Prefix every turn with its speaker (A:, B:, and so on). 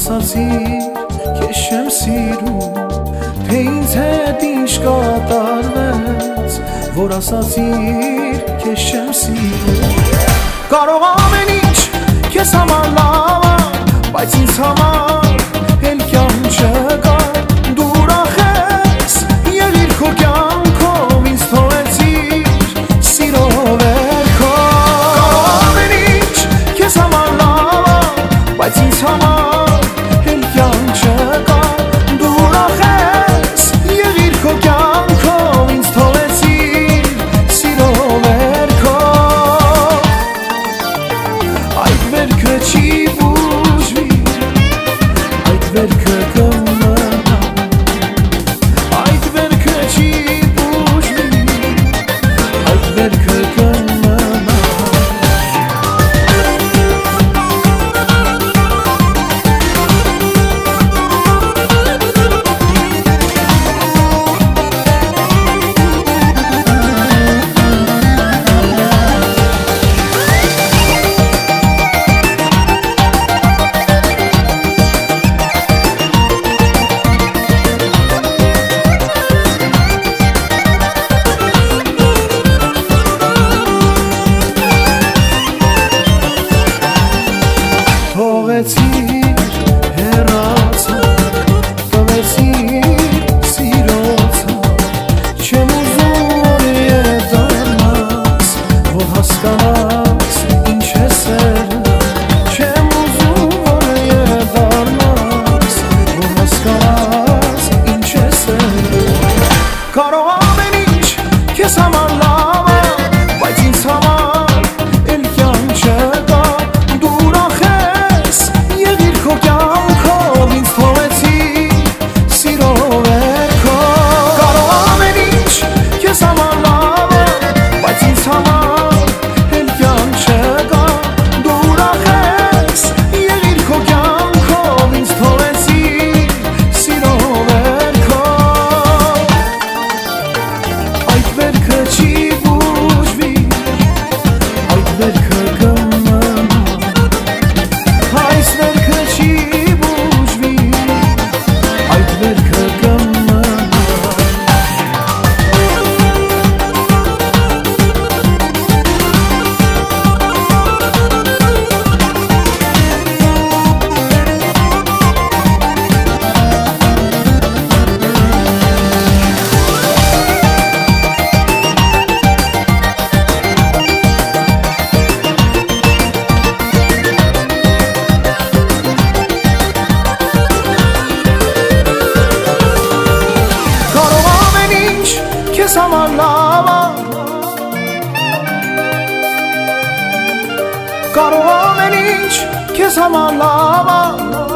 A: ասացիր, քեզ չեմ սիրում, թե ինձ հետ ինչ կատարվեց, որ ասացիր, քեզ չեմ սիրում։ Կարող ամեն ինչ քեզ համար լավ է, բայց ինձ համար էլ կյանք չկա, դու ուրախ ես, եղիր քո կյանքով, ինձ թողեցիր սիրո վերքով։ Կարող ամեն ինչ քեզ համար լավ է, բայց ինձ համար էլ կյանք չկա, դու ուրախ ես, եղիր քո կյանքով, ինձ թողեցիր սիրո վերքով։ Այդ վերքը չի բուժվի, այդ վերքը կմնա, այդ վերքը չի բուժվի, այդ վերքը կմնա։ Թողեցիր հեռացար, տվեցիր սիրոցար, չեմ ուզում որ եդանաս, որ հասկանաս ինչ է սերը, չեմ ուզում որ եդանաս, որ հասկանաս ինչ է սերը։ Կարող ամեն ինչ քեզ համար լավ է, բայց ինձ համար էլ կյանք չկա, դու ուրախ ես, եղիր քո կյանքով, ինձ թողեցիր սիրո վերքով։ Կարող ամեն ինչ քեզ համար լավ է, բայց ինձ համար էլ կյանք չկա, դու ուրախ ես, եղիր քո կյանքով, ինձ թողեցիր սիրո վերքով։ Այդ վերքը չի բուժվի, այդ վերքը կմնա, այս վերքը չի բուժվի, այդ վերքը կմնա։ Կարող ամեն ինչ քեզ համար լավ է, կարող ամեն ինչ քեզ համար լավ է,